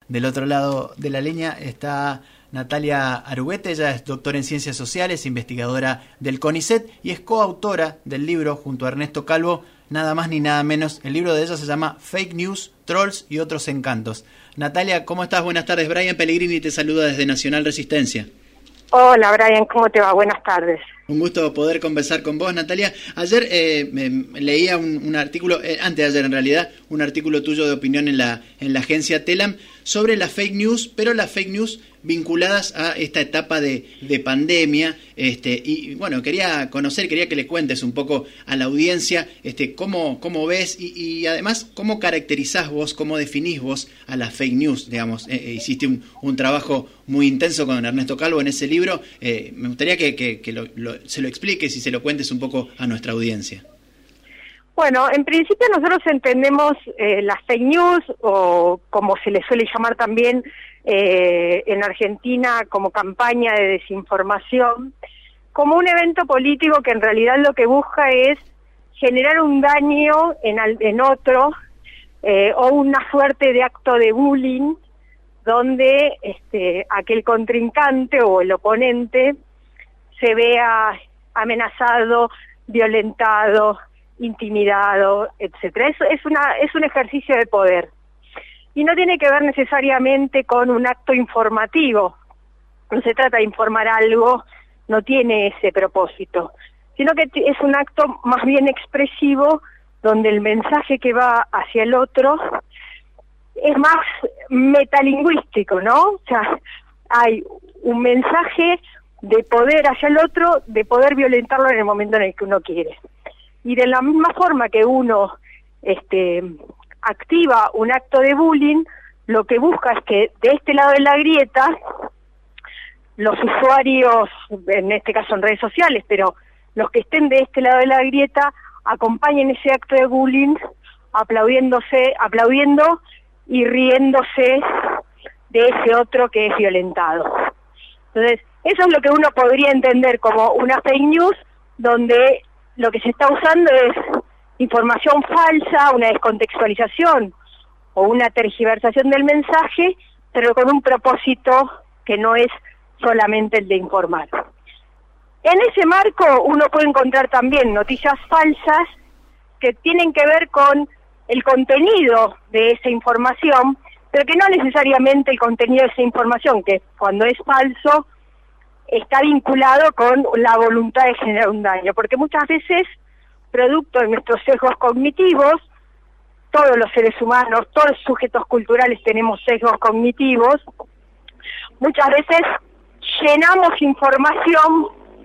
Del otro lado de la línea está Natalia Aruguete. Ella es doctora en Ciencias Sociales, investigadora del CONICET y es coautora del libro junto a Ernesto Calvo, nada más ni nada menos. El libro de ella se llama Fake News, Trolls y otros encantos. Natalia, ¿cómo estás? Buenas tardes. Brian Pellegrini te saluda desde Nacional Resistencia. Hola Brian, ¿cómo te va? Buenas tardes. Un gusto poder conversar con vos, Natalia. Ayer leía un artículo, antes de ayer en realidad, un artículo tuyo de opinión en la agencia Telam sobre las fake news, pero las fake news vinculadas a esta etapa de pandemia. Y bueno, quería que le cuentes un poco a la audiencia cómo ves y además cómo caracterizás vos, cómo definís vos a las fake news, digamos. Hiciste un trabajo muy intenso con Ernesto Calvo en ese libro. Me gustaría que se lo expliques y se lo cuentes un poco a nuestra audiencia. Bueno, en principio nosotros entendemos las fake news, o como se le suele llamar también en Argentina como campaña de desinformación, como un evento político que en realidad lo que busca es generar un daño en otro o una suerte de acto de bullying donde aquel contrincante o el oponente se vea amenazado, violentado, intimidado, etcétera. Es un ejercicio de poder. Y no tiene que ver necesariamente con un acto informativo. No se trata de informar algo, no tiene ese propósito, sino que es un acto más bien expresivo, donde el mensaje que va hacia el otro es más metalingüístico, ¿no? O sea, hay un mensaje de poder hacia el otro, de poder violentarlo en el momento en el que uno quiere. Y de la misma forma que uno activa un acto de bullying, lo que busca es que de este lado de la grieta, los usuarios, en este caso en redes sociales, pero los que estén de este lado de la grieta, acompañen ese acto de bullying aplaudiendo y riéndose de ese otro que es violentado. Entonces, eso es lo que uno podría entender como una fake news, donde lo que se está usando es información falsa, una descontextualización o una tergiversación del mensaje, pero con un propósito que no es solamente el de informar. En ese marco uno puede encontrar también noticias falsas que tienen que ver con el contenido de esa información, pero que no necesariamente el contenido de esa información, que cuando es falso está vinculado con la voluntad de generar un daño, porque muchas veces, producto de nuestros sesgos cognitivos, todos los seres humanos, todos los sujetos culturales tenemos sesgos cognitivos, muchas veces llenamos información,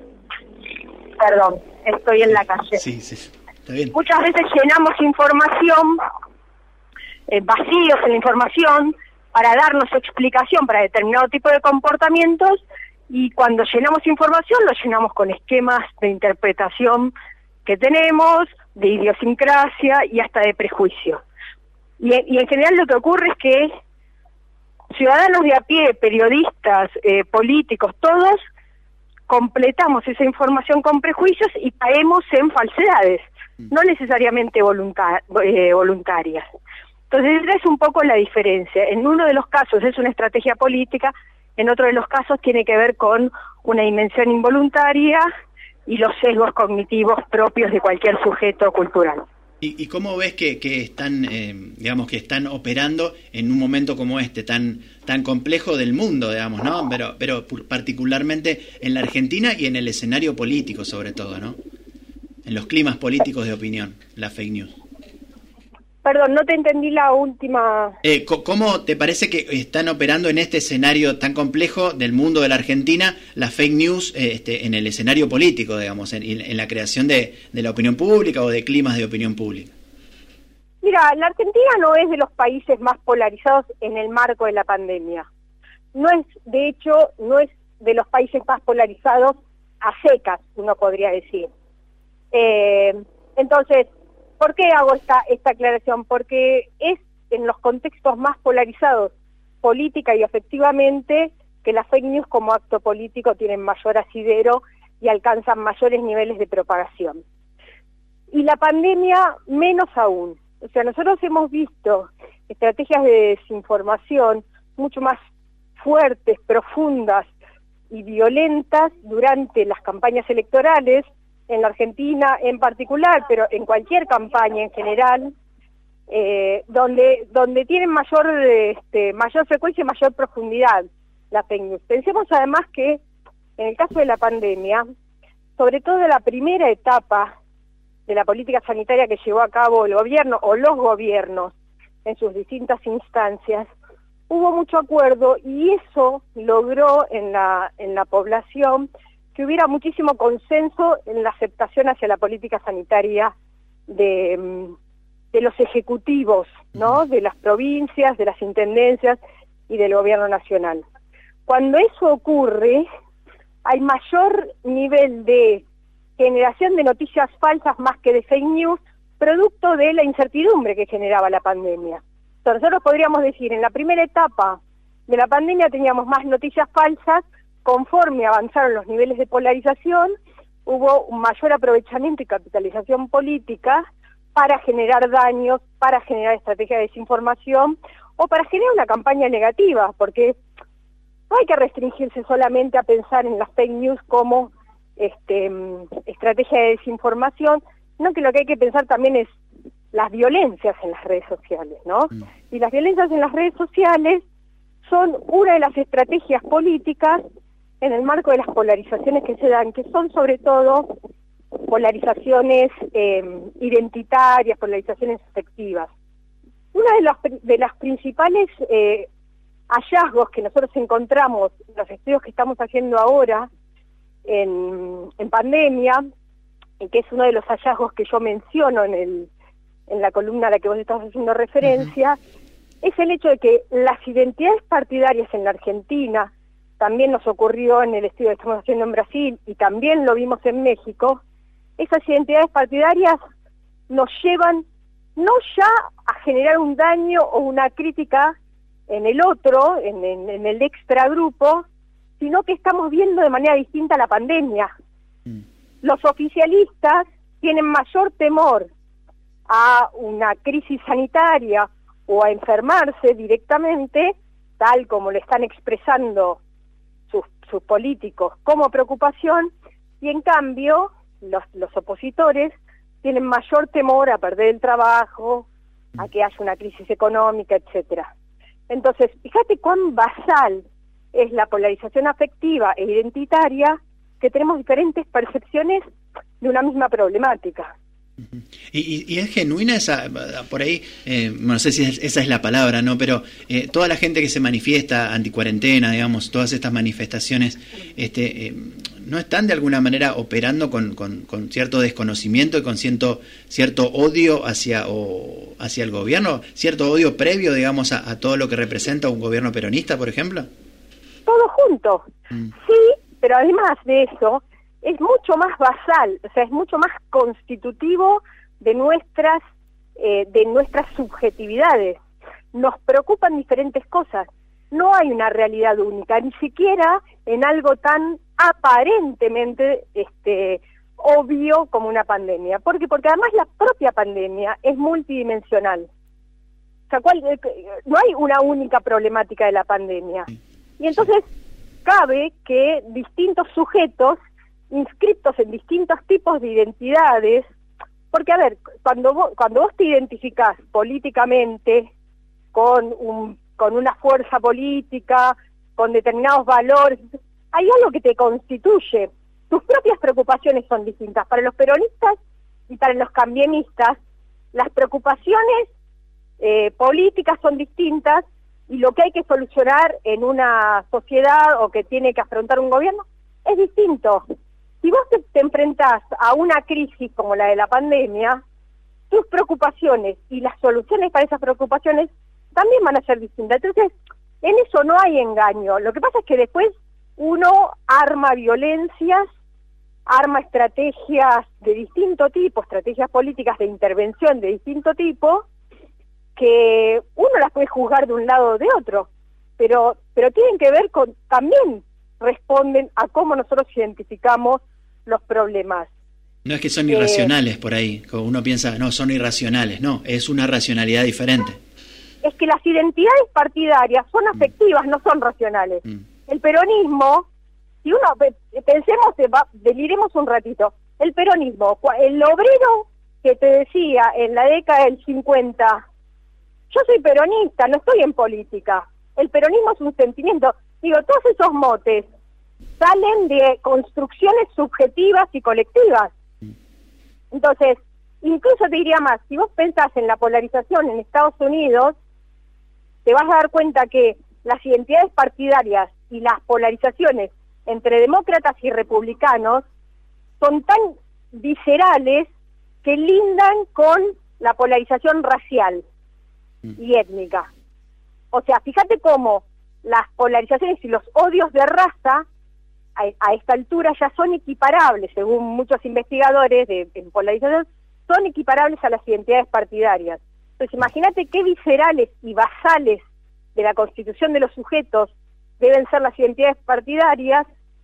perdón, estoy en la calle. Sí, está bien. Muchas veces llenamos información, vacíos en la información, para darnos explicación para determinado tipo de comportamientos, y cuando llenamos información lo llenamos con esquemas de interpretación que tenemos, de idiosincrasia y hasta de prejuicio. Y en general lo que ocurre es que ciudadanos de a pie, periodistas, políticos, todos completamos esa información con prejuicios y caemos en falsedades, no necesariamente voluntarias. Entonces esa es un poco la diferencia. En uno de los casos es una estrategia política, en otro de los casos tiene que ver con una dimensión involuntaria y los sesgos cognitivos propios de cualquier sujeto cultural. ¿Y cómo ves que están, que están operando en un momento como tan complejo del mundo, digamos, ¿no? Pero particularmente en la Argentina y en el escenario político, sobre todo, ¿no? En los climas políticos de opinión, la fake news. Perdón, no te entendí la última. ¿Cómo te parece que están operando en este escenario tan complejo del mundo de la Argentina la fake news en el escenario político, digamos, en la creación de la opinión pública o de climas de opinión pública? Mira, la Argentina no es de los países más polarizados en el marco de la pandemia. No es de los países más polarizados a secas, uno podría decir. Entonces, ¿por qué hago esta aclaración? Porque es en los contextos más polarizados, política y afectivamente, que las fake news como acto político tienen mayor asidero y alcanzan mayores niveles de propagación. Y la pandemia menos aún. O sea, nosotros hemos visto estrategias de desinformación mucho más fuertes, profundas y violentas durante las campañas electorales, en la Argentina en particular, pero en cualquier campaña en general, donde tienen mayor frecuencia y mayor profundidad la fake news. Pensemos además que en el caso de la pandemia, sobre todo en la primera etapa de la política sanitaria que llevó a cabo el gobierno o los gobiernos en sus distintas instancias, hubo mucho acuerdo y eso logró en la población que hubiera muchísimo consenso en la aceptación hacia la política sanitaria de los ejecutivos, ¿no? De las provincias, de las intendencias y del gobierno nacional. Cuando eso ocurre, hay mayor nivel de generación de noticias falsas más que de fake news, producto de la incertidumbre que generaba la pandemia. Entonces, nosotros podríamos decir, en la primera etapa de la pandemia teníamos más noticias falsas. Conforme avanzaron los niveles de polarización, hubo un mayor aprovechamiento y capitalización política para generar daños, para generar estrategias de desinformación o para generar una campaña negativa, porque no hay que restringirse solamente a pensar en las fake news como estrategia de desinformación, sino que lo que hay que pensar también es las violencias en las redes sociales, ¿no? Y las violencias en las redes sociales son una de las estrategias políticas en el marco de las polarizaciones que se dan, que son sobre todo polarizaciones identitarias, polarizaciones afectivas. Una de las principales hallazgos que nosotros encontramos en los estudios que estamos haciendo ahora en pandemia, y que es uno de los hallazgos que yo menciono en la columna a la que vos estás haciendo referencia, es el hecho de que las identidades partidarias en la Argentina, también nos ocurrió en el estudio que estamos haciendo en Brasil y también lo vimos en México, esas identidades partidarias nos llevan no ya a generar un daño o una crítica en el otro, en el extragrupo, sino que estamos viendo de manera distinta la pandemia. Los oficialistas tienen mayor temor a una crisis sanitaria o a enfermarse directamente, tal como lo están expresando sus políticos como preocupación, y en cambio los opositores tienen mayor temor a perder el trabajo, a que haya una crisis económica, etcétera. Entonces, fíjate cuán basal es la polarización afectiva e identitaria, que tenemos diferentes percepciones de una misma problemática. Y es genuina esa, por ahí, no sé si esa es la palabra, ¿no? Pero toda la gente que se manifiesta anticuarentena, digamos, todas estas manifestaciones, ¿no están de alguna manera operando con cierto desconocimiento y con cierto odio hacia el gobierno? ¿Cierto odio previo, digamos, a todo lo que representa un gobierno peronista, por ejemplo? Todo junto, sí, pero además de eso, es mucho más basal, o sea, es mucho más constitutivo de nuestras subjetividades. Nos preocupan diferentes cosas. No hay una realidad única, ni siquiera en algo tan aparentemente obvio como una pandemia. Porque además la propia pandemia es multidimensional. O sea, no hay una única problemática de la pandemia. Y entonces cabe que distintos sujetos inscriptos en distintos tipos de identidades, porque a ver, cuando vos te identificás políticamente con una fuerza política, con determinados valores, hay algo que te constituye. Tus propias preocupaciones son distintas. Para los peronistas y para los cambienistas, las preocupaciones políticas son distintas, y lo que hay que solucionar en una sociedad o que tiene que afrontar un gobierno es distinto. Si vos te enfrentás a una crisis como la de la pandemia, tus preocupaciones y las soluciones para esas preocupaciones también van a ser distintas. Entonces, en eso no hay engaño. Lo que pasa es que después uno arma violencias, arma estrategias de distinto tipo, estrategias políticas de intervención de distinto tipo, que uno las puede juzgar de un lado o de otro, pero tienen que ver con, también responden a cómo nosotros identificamos los problemas. No es que son irracionales por ahí, como uno piensa, no, son irracionales, no, es una racionalidad diferente. es que las identidades partidarias son afectivas, no son racionales. El peronismo, si uno, pensemos, deliremos un ratito, el peronismo, el obrero que te decía en la década del 50, yo soy peronista, no estoy en política, el peronismo es un sentimiento, digo, todos esos motes salen de construcciones subjetivas y colectivas. Entonces, incluso te diría más, si vos pensás en la polarización en Estados Unidos, te vas a dar cuenta que las identidades partidarias y las polarizaciones entre demócratas y republicanos son tan viscerales que lindan con la polarización racial y étnica. O sea, fíjate cómo las polarizaciones y los odios de raza a esta altura ya son equiparables, según muchos investigadores en polarización, son equiparables a las identidades partidarias. Entonces, imagínate qué viscerales y basales de la constitución de los sujetos deben ser las identidades partidarias,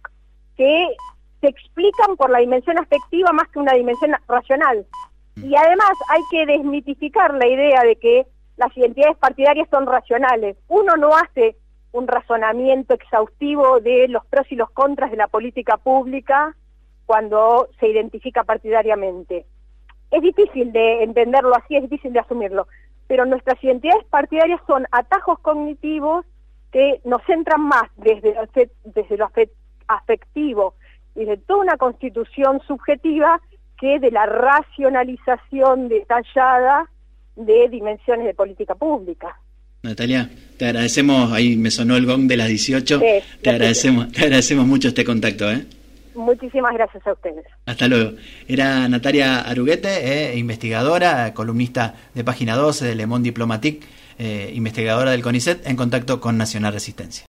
que se explican por la dimensión afectiva más que una dimensión racional. Y además hay que desmitificar la idea de que las identidades partidarias son racionales. Uno no hace un razonamiento exhaustivo de los pros y los contras de la política pública cuando se identifica partidariamente. Es difícil de entenderlo así, es difícil de asumirlo, pero nuestras identidades partidarias son atajos cognitivos que nos centran más desde lo afectivo y de toda una constitución subjetiva que de la racionalización detallada de dimensiones de política pública. Natalia, te agradecemos, ahí me sonó el gong de las 18, sí, te agradecemos mucho este contacto, ¿eh? Muchísimas gracias a ustedes. Hasta luego. Era Natalia Aruguete, investigadora, columnista de Página 12 de Le Monde Diplomatique, investigadora del CONICET, en contacto con Nacional Resistencia.